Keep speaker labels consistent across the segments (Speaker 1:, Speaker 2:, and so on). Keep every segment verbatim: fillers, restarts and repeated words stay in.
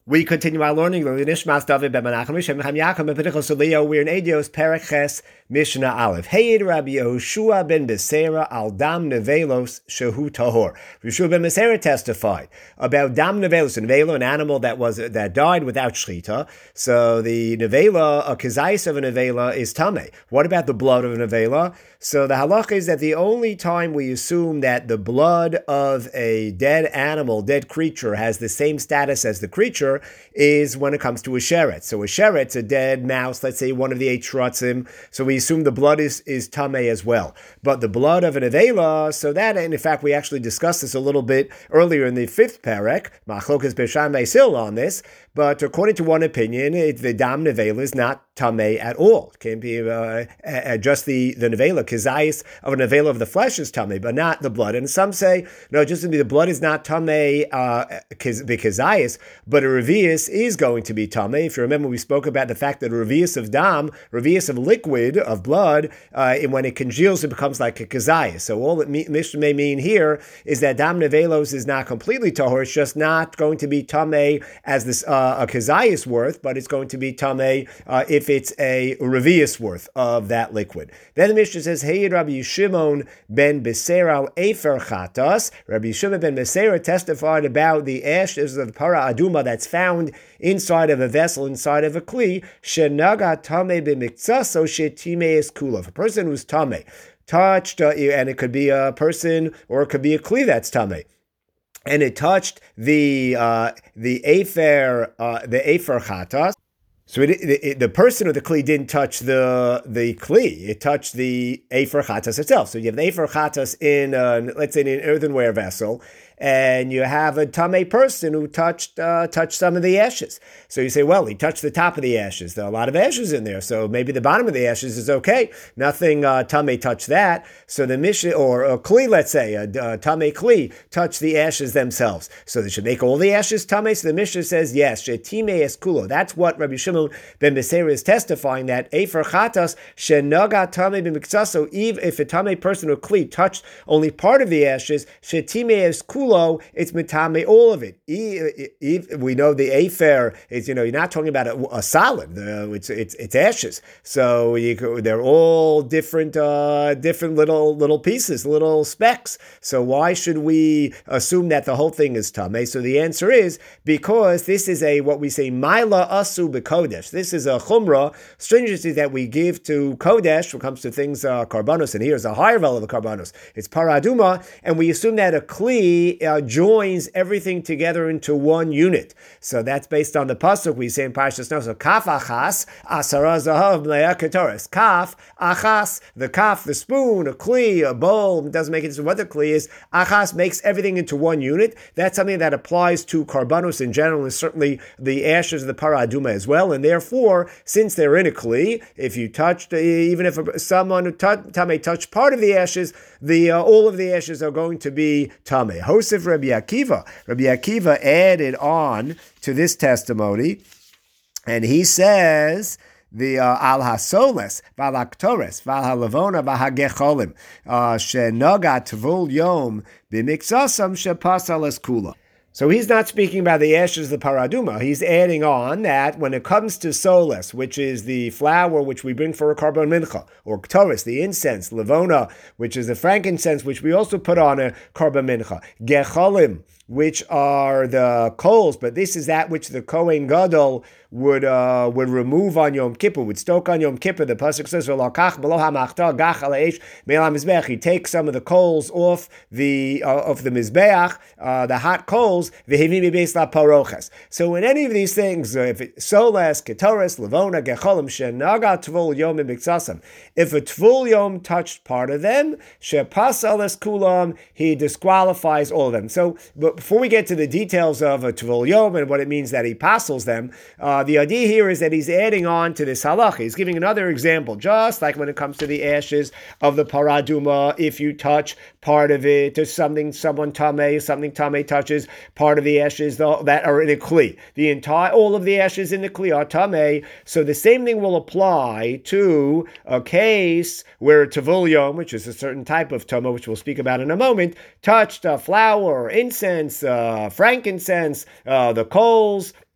Speaker 1: We continue our learning. We're in Edios Perek Ches Mishnah Aleph. Hey Rabbi Yehoshua ben Beseira al Dam Nevelos Shehu Tahor. Yehoshua ben Beseira testified about Dam Nevelos, a nevela, an animal that was that died without shchita. So the nevela, a kizayis of a nevela, is tameh. What about the blood of a nevela? So the halacha is that the only time we assume that the blood of a dead animal, dead creature, has the same status as the creature is when it comes to a sheret. So a sheret's a dead mouse, let's say one of the eight shratzim, so we assume the blood is, is tameh as well. But the blood of an avela, so that, and in fact we actually discussed this a little bit earlier in the fifth perek, machlokas b'sham beisil on this, but according to one opinion, it, the dam nevela is not tameh at all. It can be uh, uh, just the, the nevela, kizayis of a nevela of the flesh is tameh, but not the blood. And some say, no, just to be the blood is not tameh uh, kizayis, but a revius is going to be tameh. If you remember, we spoke about the fact that a revius of dam, revius of liquid, of blood, uh, and when it congeals, it becomes like a kizayis. So all that Mishnah may mean here is that dam nevelos is not completely tahor, it's just not going to be tameh as this uh, a kizayis worth, but it's going to be tameh uh, if it's a revius worth of that liquid. Then the Mishnah says, Hey Rabbi Shimon ben Beseira al Efer Chatas. Rabbi Shimon ben Beseira testified about the ashes of para aduma that's found inside of a vessel, inside of a kli, shenaga tameh b'miktzaso shetimeh es kula. If a person who's tameh touched, uh, and it could be a person or it could be a kli that's tameh, and it touched the uh, the afer uh, the afer chatas. So it, it, the person of the kli didn't touch the the kli; it touched the afer chatas itself. So you have the afer chatas in, uh, let's say, in an earthenware vessel, and you have a tameh person who touched uh, touched some of the ashes. So you say, well, he touched the top of the ashes. There are a lot of ashes in there, so maybe the bottom of the ashes is okay. Nothing uh, tameh touched that. So the mishnah, or a kli, let's say, a, a tameh kli, touched the ashes themselves. So they should make all the ashes tameh. So the mishnah says, yes, shetimeh es kulo. That's what Rabbi Shimon ben Beseira is testifying, that efer chatas shenaga tameh b'miktzaso. Even if a tameh person or kli touched only part of the ashes, shetimeh es kulo, it's mitame all of it. We know the afer is, you know, you're not talking about a, a solid. Uh, it's it's it's ashes. So you, they're all different, uh, different little little pieces, little specks. So why should we assume that the whole thing is tameh? So the answer is because this is a what we say maila asu b'kodesh. This is a chumrah, stringency that we give to kodesh when it comes to things uh, karbanos, and here's a higher level of karbanos. It's paraduma, and we assume that a kli uh, joins everything together into one unit. So that's based on the pasuk we say in Parashas Noah. So kaf achas asara zahav mleya ketoris. Kaf achas, the kaf, the spoon, a kli, a bowl. It doesn't make it what the kli is. Achas makes everything into one unit. That's something that applies to karbanos in general, and certainly the ashes of the para aduma as well. And therefore, since they're in a kli, if you touched, even if someone who tameh touched part of the ashes, the uh, all of the ashes are going to be tameh. Hosef Rabbi Akiva. Rabbi Akiva added on to this testimony, and he says the uh, al hasoles valaktores valhalavona vahagecholim shenaga tvul yom b'mikzasam shepasal es kula. So he's not speaking about the ashes of the paraduma. He's adding on that when it comes to soles, which is the flour which we bring for a carbon mincha, or ktoris, the incense, levona, which is the frankincense, which we also put on a carbon mincha, gecholim, which are the coals, but this is that which the Kohen Gadol would uh, would remove on Yom Kippur, would stoke on Yom Kippur. The pasuk says, "V'lakach below hamachta gach al ha'esh me'al hamizbeach." He takes some of the coals off the uh, of the mizbeach, uh, the hot coals. V'hivim bebeis la paroches. So in any of these things, uh, if it, soles, ketoris, levona, gecholim, shenaga tvul yom miktsasam. If a tvul yom touched part of them, shepasal es kulam, he disqualifies all of them. So, but before we get to the details of a tvul yom and what it means that he passes them, uh, the idea here is that he's adding on to this halacha. He's giving another example, just like when it comes to the ashes of the paraduma. If you touch part of it, there's something, someone tameh, something tameh touches part of the ashes that are in a kli. The entire, all of the ashes in the kli are tameh. So the same thing will apply to a case where tavul yom, which is a certain type of tama, which we'll speak about in a moment, touched uh, flour, incense, uh, frankincense, uh, the coals,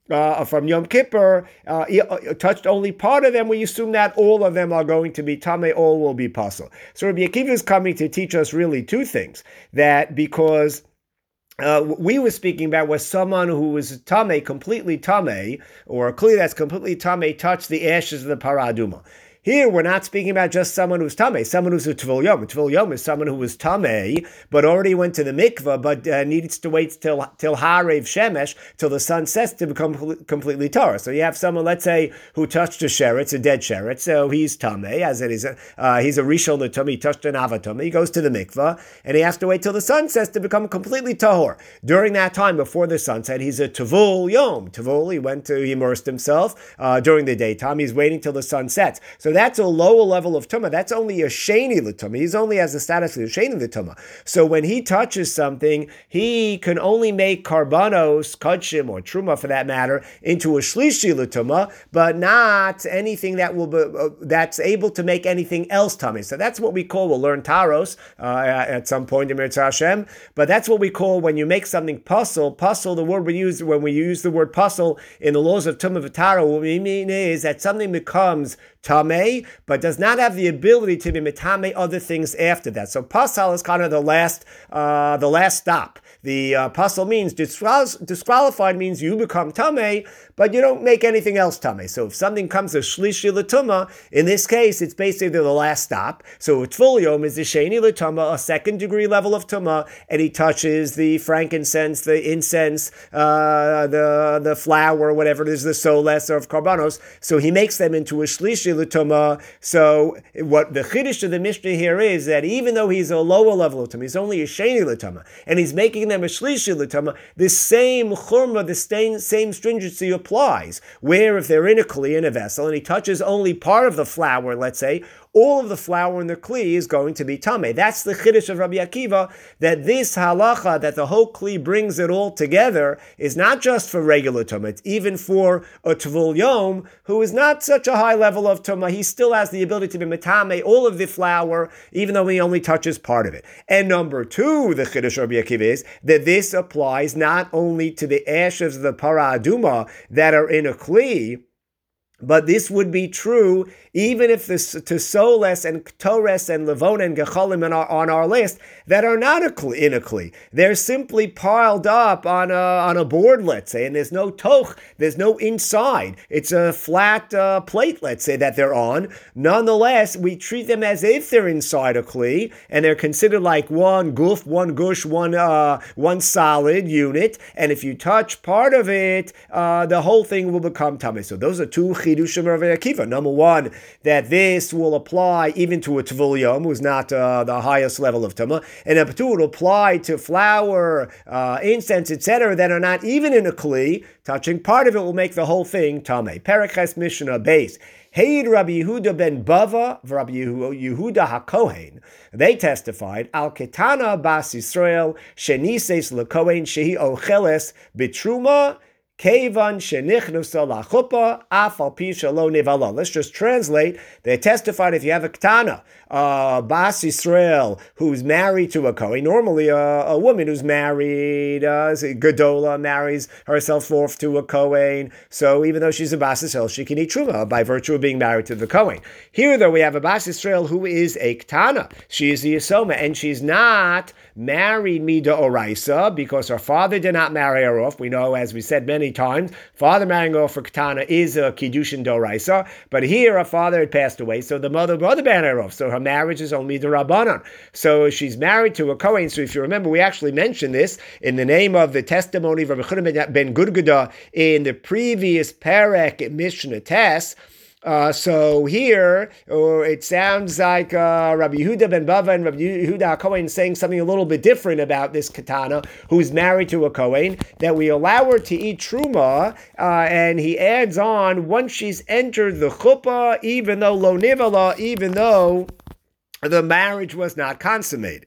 Speaker 1: uh, from Yom Kippur uh, touched only part of them, we assume that all of them are going to be tamei, all will be pasul. So Rabbi Akiva is coming to teach us really two things. That because Uh, we were speaking about was someone who was tamei, completely tamei, or a kli that's completely tamei, touched the ashes of the paraduma. Here, we're not speaking about just someone who's tamei, someone who's a tvul yom. A tvul yom is someone who was tamei, but already went to the mikveh, but uh, needs to wait till till harev shemesh, till the sun sets to become completely Torah. So you have someone, let's say, who touched a sheretz, a dead sheretz, so he's tamei, as it is, a, uh, he's a rishon l'tum, he touched an avatum, he goes to the mikveh, and he has to wait till the sun sets to become completely tahor. During that time, before the sunset, he's a tvul yom. Tvul, he went to, he immersed himself uh, during the daytime, he's waiting till the sun sets. So that's a lower level of tumah. That's only a sheni l'tumah. He's only has the status of a sheni l'tumah. So when he touches something, he can only make karbanos, kachim, or truma for that matter, into a shlishi l'tumah, but not anything that will be, uh, that's able to make anything else tummy. So that's what we call, we'll learn taros uh, at some point in Mitzvah Hashem, but that's what we call when you make something pasul. Pasul, the word we use, when we use the word pasul in the laws of tumah v'tara, what we mean is that something becomes tamei, but does not have the ability to be metame other things after that. So pasal is kind of the last, uh, the last stop. The uh, pasal means disqual- disqualified means you become tamei, but you don't make anything else tamei. So if something comes to shlishi l'tumah, in this case, it's basically the last stop. So tvul yom is the sheni l'tumah, a second degree level of tumah, and he touches the frankincense, the incense, uh, the the flour, whatever it is, the soles of karbanos. So he makes them into a shlishi l'tumah. So what the chiddush of the Mishnah here is that even though he's a lower level of tumah, he's only a sheni l'tumah, and he's making them a shlishi l'tumah, the same churma, the same, same stringency applies. Where if they're in a kli, in a vessel, and he touches only part of the flour, let's say, all of the flour in the kli is going to be tamei. That's the chiddush of Rabbi Akiva, that this halacha, that the whole kli brings it all together, is not just for regular tumah, it's even for a tvul yom, who is not such a high level of tumah. He still has the ability to be metame all of the flour, even though he only touches part of it. And number two, the chiddush of Rabbi Akiva is that this applies not only to the ashes of the para aduma that are in a kli, but this would be true even if the Tesoles and Ktores and Levon and Gechalim are on our list that are not a kli, in a kli. They're simply piled up on a, on a board, let's say, and there's no toch, there's no inside. It's a flat uh, plate, let's say, that they're on. Nonetheless, we treat them as if they're inside a kli, and they're considered like one guf, one gush, one uh, one solid unit, and if you touch part of it, uh, the whole thing will become tamei. So those are two chidushim of Rabbi Akiva. Number one, that this will apply even to a tvul yom, who's not uh, the highest level of tumah, and number two, it will apply to flour, uh, incense, et cetera, that are not even in a kli. Touching part of it will make the whole thing tamei. Paraches Mishnah base. Heid Rabbi Yehuda ben Bava, Rabbi Yehuda HaKohen, they testified, Al Ketana Bas Yisrael, Shenises LeKohen, Shehi Ocheles, Bitruma, Kevan shenichnusa lachupa afal pi shelo nevala. Let's just translate. They testified if you have a ketana, uh, Bas Yisrael, who's married to a Kohen, normally a, a woman who's married, uh, Gedola marries herself off to a Kohen, so even though she's a Bas Yisrael, she can eat truma by virtue of being married to the Kohen. Here, though, we have a Bas Yisrael who is a ketana. She is the Yisoma, and she's not married Mida Oraisa because her father did not marry her off. We know, as we said many times, father marrying off for Ketana is a Kiddushin Doraisa, but here her father had passed away, so the mother brother married her off, so her marriage is only the Rabbanan. So she's married to a Kohen. So if you remember, we actually mentioned this in the name of the testimony of Rabbi Yehuda ben Gudgada in the previous Perek Mishnah Tess. Uh, so here, or it sounds like uh, Rabbi Yehuda ben Bava and Rabbi Yehuda HaKohen saying something a little bit different about this Ketana, who's married to a Kohen, that we allow her to eat Truma, uh, and he adds on, once she's entered the Chuppah, even though Lo Nivala, even though the marriage was not consummated.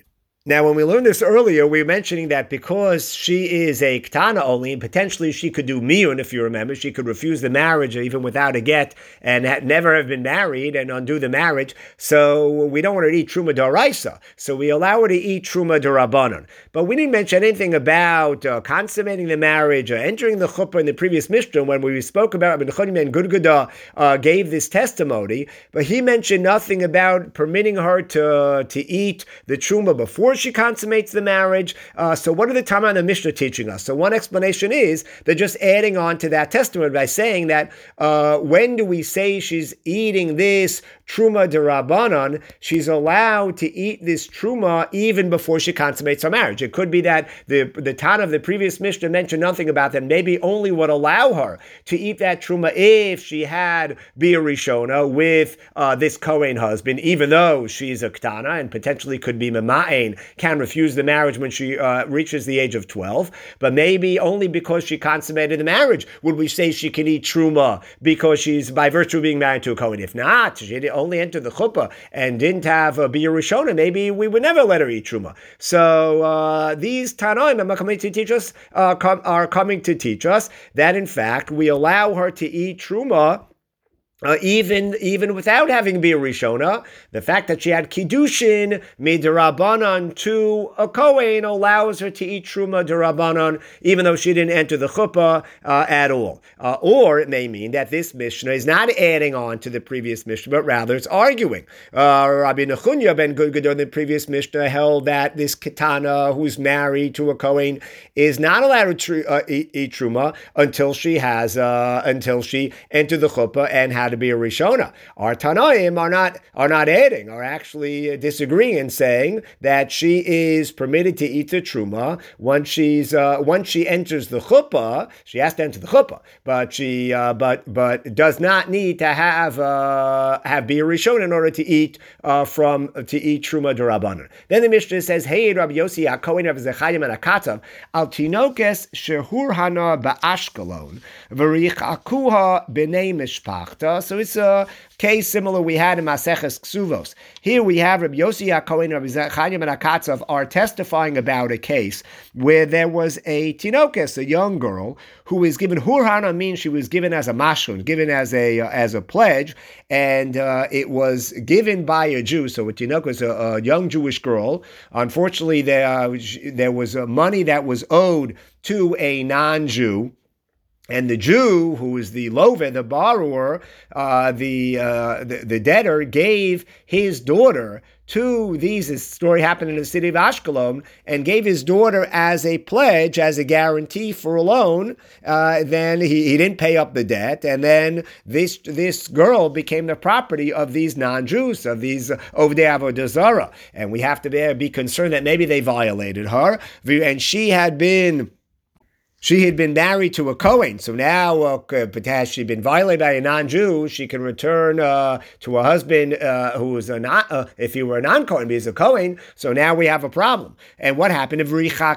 Speaker 1: Now, when we learned this earlier, we were mentioning that because she is a Ktana only, and potentially she could do miyun, if you remember, she could refuse the marriage even without a get and never have been married and undo the marriage. So we don't want her to eat Truma D'Oraisa. So we allow her to eat Truma D'Rabbanan. But we didn't mention anything about uh, consummating the marriage or entering the chuppah in the previous Mishnah when we spoke about Rabbi Nechunya ben Gudguda uh, gave this testimony. But he mentioned nothing about permitting her to, to eat the Truma before she consummates the marriage. Uh, so what are the Tama and the Mishnah teaching us? So one explanation is they're just adding on to that testimony by saying that uh, when do we say she's eating this Truma D'Rabbanan, she's allowed to eat this Truma even before she consummates her marriage. It could be that the, the Tana of the previous Mishnah mentioned nothing about that, maybe only would allow her to eat that Truma if she had Bia Rishona with uh, this Kohen husband, even though she's a Ktana and potentially could be Mema'en, can refuse the marriage when she uh, reaches the age of twelve, but maybe only because she consummated the marriage would we say she can eat Truma because she's by virtue of being married to a Kohen. If not, she only entered the chuppah and didn't have a Bia Rishona, maybe we would never let her eat Truma. So uh, these Tanoim are coming to teach us, uh, com- are coming to teach us that in fact we allow her to eat Truma Uh, even even without having Bia Rishona. The fact that she had Kiddushin Mid'Rabbanan to a Kohen allows her to eat Truma D'Rabbanan, even though she didn't enter the chuppah uh, at all. Uh, or it may mean that this Mishnah is not adding on to the previous Mishnah, but rather it's arguing. Uh, Rabbi Nechunya ben Gudguda in the previous Mishnah held that this Ketana who's married to a Kohen is not allowed to tr- uh, eat, eat Truma until she has uh, until she entered the chuppah and had to be a Rishona. Our Tanaim are not are not adding, are actually disagreeing and saying that she is permitted to eat the Truma once she's uh, once she enters the chuppah. She has to enter the chuppah, but she uh, but but does not need to have uh, have be a Rishona in order to eat uh, from to eat Truma D'Rabbanan. Then the Mishnah says, "Hey, Rabbi Yossi HaKohen Rabbi Zechariah and Akatav al tinokes shehur hana ba'Ashkelon v'richakuha b'nei mishpachta." So it's a case similar we had in Maseches Ksuvos. Here we have Rabbi Yossi HaKohen and Rabbi Zechariah ben Akatzav are testifying about a case where there was a tinokes, a young girl, who was given hurhana, means she was given as a mashron, given as a uh, as a pledge, and uh, it was given by a Jew. So a tinokes, a, a young Jewish girl. Unfortunately, there uh, there was uh, money that was owed to a non-Jew. And the Jew, who is the love, the borrower, uh, the, uh, the the debtor, gave his daughter to these. This story happened in the city of Ashkelon, and gave his daughter as a pledge, as a guarantee for a loan. Uh, then he, he didn't pay up the debt, and then this this girl became the property of these non-Jews, of these Ovdei Avodah Zarah. And we have to be, be concerned that maybe they violated her, and she had been. She had been married to a Kohen, so now, uh, has she been violated by a non-Jew, she can return uh, to a husband uh, who was a non, uh, if he were a non-Kohen, but he's a Kohen, so now we have a problem. And what happened? It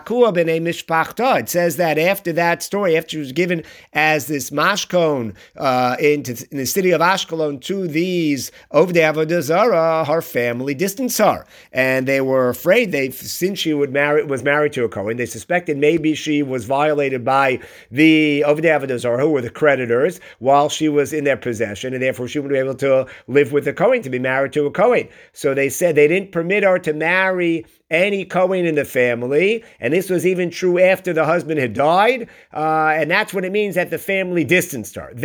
Speaker 1: says that after that story, after she was given as this mashkon uh, in, in the city of Ashkelon to these Ovdei Avodah Zarah, her family distanced her. And they were afraid, they since she would marry, was married to a Kohen, they suspected maybe she was violated by the Ovdei Avodah Zarah, who were the creditors, while she was in their possession, and therefore she wouldn't be able to live with a Kohen, to be married to a Kohen. So they said they didn't permit her to marry any Kohen in the family, and this was even true after the husband had died, uh, and that's what it means that the family distanced her.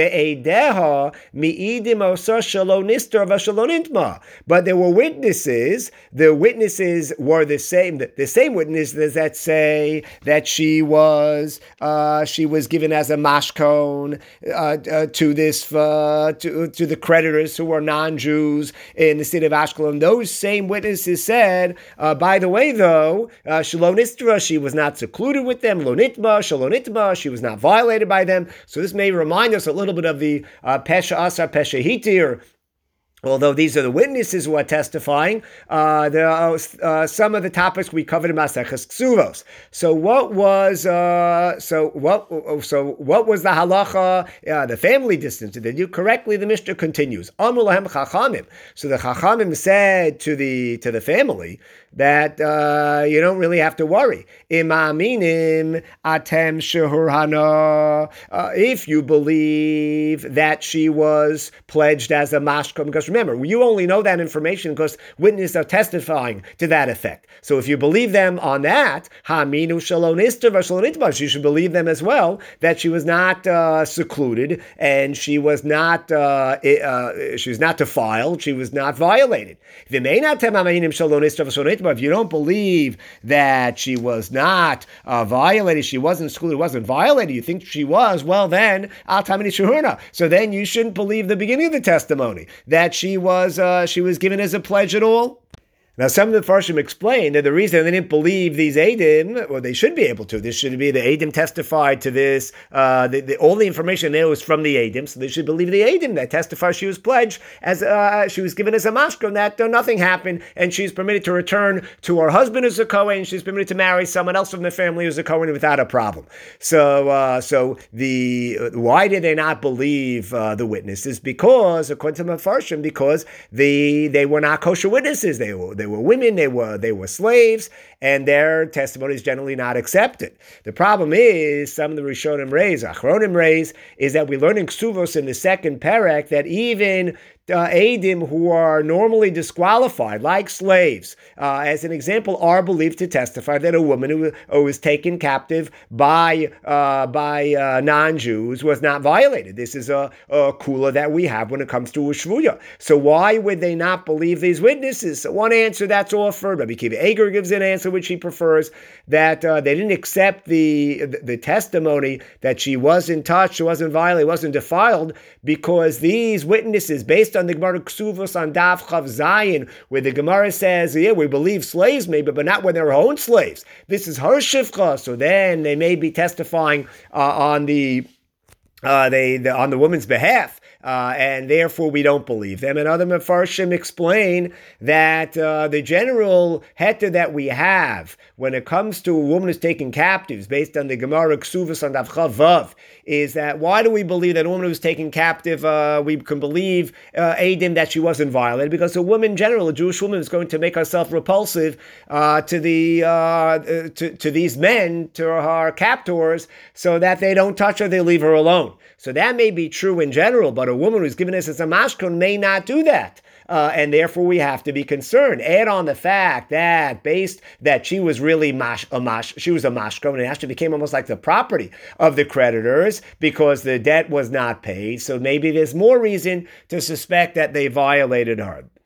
Speaker 1: But there were witnesses. The witnesses were the same. The same witnesses that say that she was uh, she was given as a mashkon uh, uh, to this uh, to to the creditors who were non-Jews in the city of Ashkelon. Those same witnesses said, uh, by the way, though, uh, Shalonitra, she was not secluded with them. Lonitma, Shalonitma, she was not violated by them. So this may remind us a little bit of the uh, Pesha Asar, Pesha Hitir, although these are the witnesses who are testifying, uh, there are uh, some of the topics we covered in Maseches Ksuvos. So what was uh, so what so what was the halacha? Uh, the family distance. Did you correctly? The Mishnah continues. Amru lahem chachamim. So the chachamim said to the to the family that uh, you don't really have to worry. Imaminim atem shehurhana. If you believe that she was pledged as a mashka, because remember, you only know that information because witnesses are testifying to that effect. So if you believe them on that, haminu shalonista v'shalonitma, you should believe them as well that she was not uh, secluded and she was not uh, uh, she was not defiled, she was not violated. If you don't believe that she was not uh, violated, she wasn't secluded, wasn't violated, you think she was, well then, al tamini shehurna. So then you shouldn't believe the beginning of the testimony that she was uh, she was given as a pledge at all. Now, some of the Farshim explained that the reason they didn't believe these Eidim, well, they should be able to. This should be the Eidim testified to this. Uh, the, the, all the information there was from the Eidim, so they should believe the Eidim that testified she was pledged as uh, she was given as a mashka, that uh, nothing happened, and she's permitted to return to her husband as a Kohen. She's permitted to marry someone else from the family who's a Kohen without a problem. So, uh, so the uh, why did they not believe uh, the witnesses? Because, according to the Farshim, because the they were not kosher witnesses. They were they were women, they were they were slaves, and their testimony is generally not accepted. The problem is, some of the Rishonim raise, Achronim raise, is that we learn in Ksuvos in the second parak that even Uh, Eidim who are normally disqualified, like slaves, uh, as an example, are believed to testify that a woman who, who was taken captive by uh, by uh, non-Jews was not violated. This is a, a kula that we have when it comes to a shvuya. So why would they not believe these witnesses? So one answer that's offered, Rabbi Kiva Eger gives an answer which he prefers, that uh, they didn't accept the, the the testimony that she wasn't touched, she wasn't violated, wasn't defiled, because these witnesses, based on the Gemara Ksuvos on Daf Chav Zayin, where the Gemara says, yeah, we believe slaves maybe, but not when they're her own slaves. This is her shivcha, so then they may be testifying uh, on the uh, they the, on the woman's behalf. Uh, and therefore we don't believe them. And other Mefarshim explain that uh, the general heter that we have when it comes to a woman who's taken captives, based on the Gemara Ksuvos on Daf Chav Vav, is that why do we believe that a woman who's taken captive, uh, we can believe uh, Eidim that she wasn't violated? Because a woman in general, a Jewish woman, is going to make herself repulsive uh, to the uh, to, to these men, to her captors, so that they don't touch her, they leave her alone. So that may be true in general, but a woman who's given us as a mashkon may not do that. Uh, and therefore we have to be concerned. Add on the fact that based that she was really mash, a mash, she was a mashkon, and it actually became almost like the property of the creditors because the debt was not paid. So maybe there's more reason to suspect that they violated her.